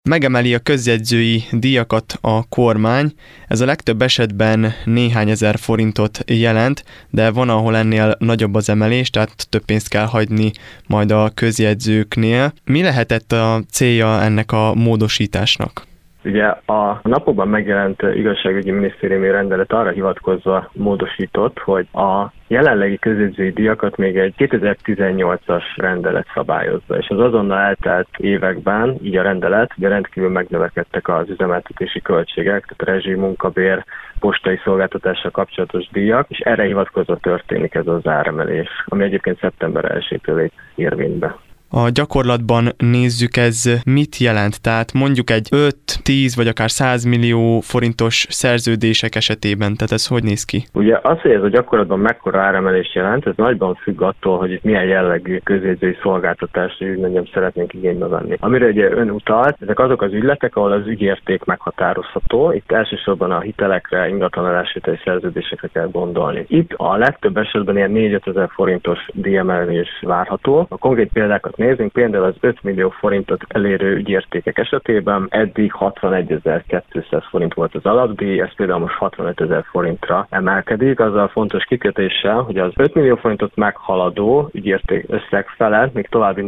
Megemeli a közjegyzői díjakat a kormány, ez a legtöbb esetben néhány ezer forintot jelent, de van, ahol ennél nagyobb az emelés, tehát több pénzt kell hagyni majd a közjegyzőknél. Mi lehetett a célja ennek a módosításnak? Ugye a napokban megjelent igazságügyi minisztériumi rendelet arra hivatkozva módosított, hogy a jelenlegi közjegyzői díjakat még egy 2018-as rendelet szabályozza, és az azonnal eltelt években, így a rendelet, ugye rendkívül megnövekedtek az üzemeltetési költségek, tehát rezsi, munkabér, postai szolgáltatással kapcsolatos díjak, és erre hivatkozva történik ez az áremelés, ami egyébként szeptember 1-től lép érvénybe. A gyakorlatban nézzük, ez mit jelent? Tehát mondjuk egy 5, 10 vagy akár 100 millió forintos szerződések esetében, tehát ez hogy néz ki? Ugye az, hogy ez a gyakorlatban mekkora áremelés jelent, ez nagyban függ attól, hogy itt milyen jellegű közjegyzői szolgáltatást, úgy mondjam, szeretnénk igénybe venni. Amire ugye ön utalt, ezek azok az ügyletek, ahol az ügyérték meghatározható. Itt elsősorban a hitelekre, ingatlanadásvételi szerződésekre kell gondolni. Itt a legtöbb esetben ilyen 4-5 ezer forintos díjemelés várható. A konkrét példákat nézzünk, például az 5 millió forintot elérő ügyértékek esetében eddig 61.200 forint volt az alapdíj, ez például most 65.000 forintra emelkedik, azzal fontos kikötéssel, hogy az 5 millió forintot meghaladó ügyérték összeg felett még további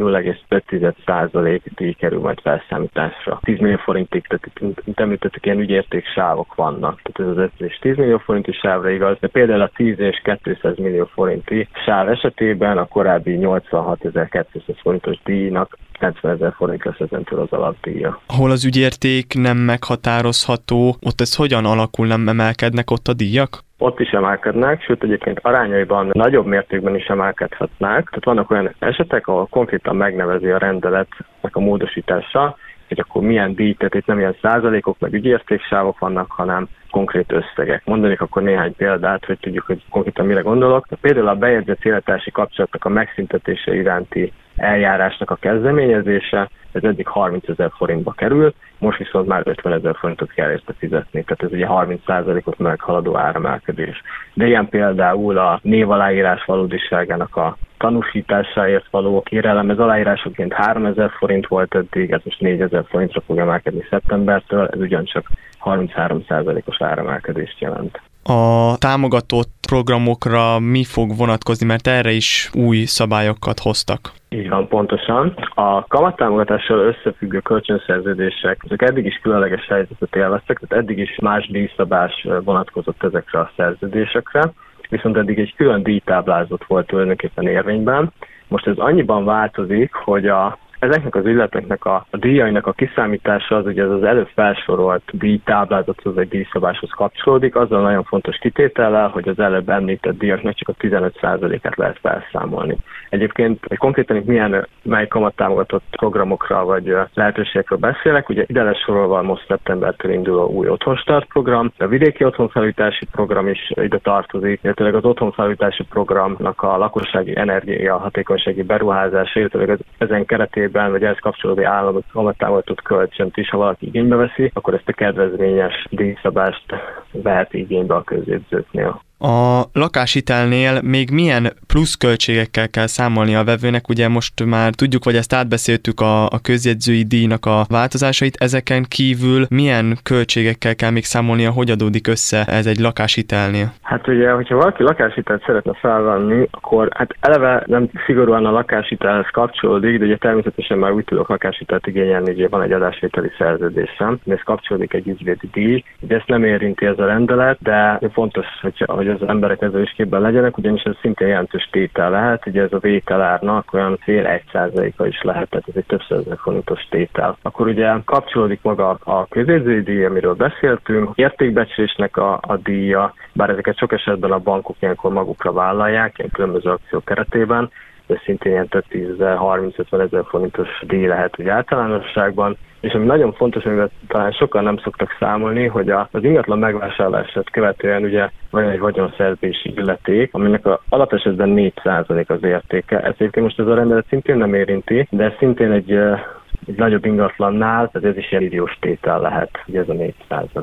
0,5% díj kerül majd felszámításra. 10 millió forintig, tehát itt említettük, ilyen ügyérték sávok vannak, tehát ez az 5 és 10 millió forinti sávra igaz, de például a 10 és 200 millió forinti sáv esetében a korábbi 86.200 forintos díjnak 90.000 forint lesz ezentől az alapdíja. Ahol az ügyérték nem meghatározható, ott ez hogyan alakul, nem emelkednek ott a díjak? Ott is emelkednek, sőt egyébként arányaiban nagyobb mértékben is emelkedhetnek. Tehát vannak olyan esetek, ahol konkrétan megnevezi a rendeletnek a módosítása, hogy akkor milyen díj, tehát itt nem ilyen százalékok, meg ügyértéksávok vannak, hanem konkrét összegek. Mondanék akkor néhány példát, hogy tudjuk, hogy konkrétan mire gondolok. Például a bejegyzett élettársi kapcsolatnak a megszüntetése iránti eljárásnak a kezdeményezése, ez eddig 30.000 forintba kerül, most viszont már 50.000 forintot kell érte fizetni, tehát ez ugye 30%-ot meghaladó áremelkedés. De ilyen például a névaláírás valódiságának a tanúsításáért való kérelem, ez aláírásokként 3.000 forint volt eddig, ez most 4.000 forintra fog emelkedni szeptembertől, ez ugyancsak 33%-os áremelkedést jelent. A támogatott programokra mi fog vonatkozni, mert erre is új szabályokat hoztak? Így van, pontosan. A kamattámogatással összefüggő kölcsönszerződések, ezek eddig is különleges helyzetet élveztek, tehát eddig is más díjszabás vonatkozott ezekre a szerződésekre, viszont eddig egy külön díjtáblázat volt tulajdonképpen érvényben. Most ez annyiban változik, hogy ezeknek az ügyleteknek a díjainak a kiszámítása az ugye az előbb felsorolt díjtáblázathoz vagy díjszabáshoz kapcsolódik, azzal nagyon fontos kitétellel, hogy az előbb említett díjaknak csak a 15%-át lehet felszámolni. Egyébként, hogy konkrétan itt mely kamattámogatott programokra vagy lehetőségekről beszélek, ugye ide lesz sorolva most szeptembertől induló új otthonstart program, a vidéki otthonfelújítási program is ide tartozik, illetve az otthonfelújítási programnak a lakossági energia hatékonysági beruházása, illetve ezen keretében vagy ehhez kapcsolódó állami kamattámogatott kölcsönt is, ha valaki igénybe veszi, akkor ezt a kedvezményes díjszabást vehet igénybe a közjegyzőknél. A lakáshitelnél még milyen plusz költségekkel kell számolni a vevőnek? Ugye most már tudjuk, vagy ezt átbeszéltük a közjegyzői díjnak a változásait, ezeken kívül milyen költségekkel kell még számolnia, hogy adódik össze ez egy lakáshitelnél? Hát ugye, hogyha valaki lakáshitelt szeretne felvenni, akkor hát eleve nem szigorúan a lakáshitelhez kapcsolódik, de ugye természetesen már úgy tudok lakáshitelt igényelni, hogy van egy adásvételi szerződésem, ez kapcsolódik egy ügyvédi díj, ugye ezt nem érinti ez a rendelet, de fontos, hogy az emberek ezzel is képben legyenek, ugyanis ez szintén jelentős tétel lehet, ugye ez a vételárnak olyan 0,5% is lehet, tehát ez egy több százezer forintos tétel. Akkor ugye kapcsolódik maga a közjegyzői díj, amiről beszéltünk, értékbecslésnek a díja, bár ezeket sok esetben a bankok ilyenkor magukra vállalják, ilyen különböző akciók keretében, de szintén ilyen több 10.000, 30-50 forintos díj lehet ugye általánosságban. És ami nagyon fontos, amivel talán sokan nem szoktak számolni, hogy az ingatlan megvásárlását követően ugye van egy vagyonszerzési illeték, aminek alapesetben 4% az értéke. Ezt egyébként most ez a rendelet szintén nem érinti, de szintén egy nagyobb ingatlannál, tehát ez is ilyen milliós tétel lehet, ugye ez a 4%.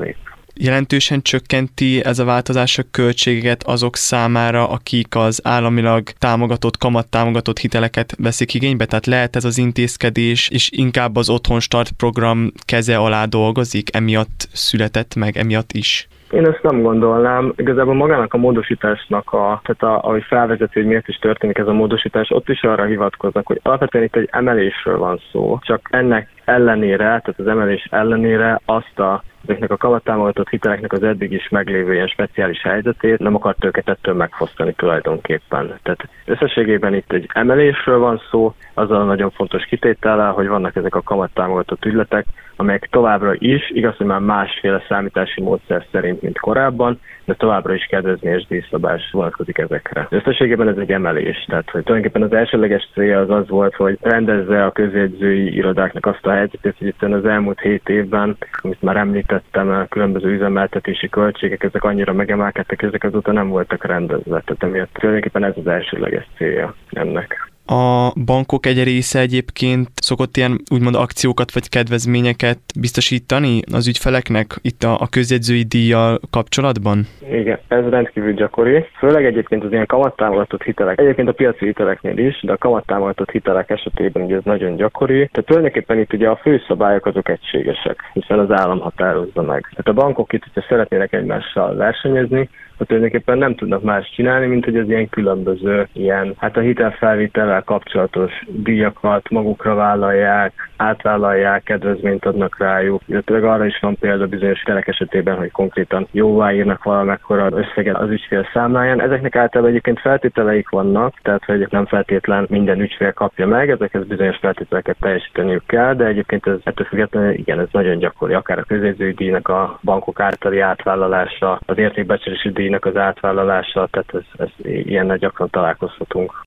Jelentősen csökkenti ez a változás a költségeket azok számára, akik az államilag támogatott, kamattámogatott hiteleket veszik igénybe? Tehát lehet ez az intézkedés, és inkább az Otthon Start program keze alá dolgozik, emiatt született meg, emiatt is? Én ezt nem gondolnám. Igazából magának a módosításnak, ahogy felvezető, hogy miért is történik ez a módosítás, ott is arra hivatkoznak, hogy alapvetően itt egy emelésről van szó, csak ennek ellenére, tehát az emelés ellenére ezeknek a kamattámogatott hiteleknek az eddig is meglévő ilyen speciális helyzetét nem akart őket ettől megfosztani tulajdonképpen. Tehát összességében itt egy emelésről van szó, azzal a nagyon fontos kitétellel, hogy vannak ezek a kamattámogatott ügyletek, amelyek továbbra is, igaz, hogy már másféle számítási módszer szerint, mint korábban, de továbbra is kedvezményes díjszabás vonatkozik ezekre. Összességében ez egy emelés, tehát hogy tulajdonképpen az elsődleges célja az volt, hogy rendezze a közjegyzői irodáknak azt a helyzetét, hogy itt az elmúlt 7 évben, amit már említettem, különböző üzemeltetési költségek, ezek annyira megemelkedtek, ezek azóta nem voltak rendezve, tehát emiatt tulajdonképpen ez az elsődleges célja ennek. A bankok egy része egyébként szokott ilyen úgymond akciókat vagy kedvezményeket biztosítani az ügyfeleknek itt a közjegyzői díjjal kapcsolatban? Igen, ez rendkívül gyakori. Főleg egyébként az ilyen kamattámogatott hitelek, egyébként a piaci hiteleknél is, de a kamattámogatott hitelek esetében ugye ez nagyon gyakori. Tehát tulajdonképpen itt ugye a főszabályok azok egységesek, hiszen az állam határozza meg. Tehát a bankok itt, hogyha szeretnének egymással versenyezni, tulajdonképpen nem tudnak más csinálni, mint hogy az ilyen különböző a hitelfelvétellel kapcsolatos díjakat magukra vállalják, átvállalják, kedvezményt adnak rájuk, illetve arra is van példa bizonyos hitelek esetében, hogy konkrétan jóváírnak valamekkora összeget az ügyfél számláján. Ezeknek általában egyébként feltételeik vannak, tehát hogy nem feltétlen minden ügyfél kapja meg, ezekhez bizonyos feltételeket teljesíteniük kell, de egyébként ez ettől függetlenül igen, ez nagyon gyakori, akár a közjegyzői díjnak a bankok általi átvállalása, az értékbecslési díjnak az átvállalása, tehát ez ilyennel gyakran találkozhatunk.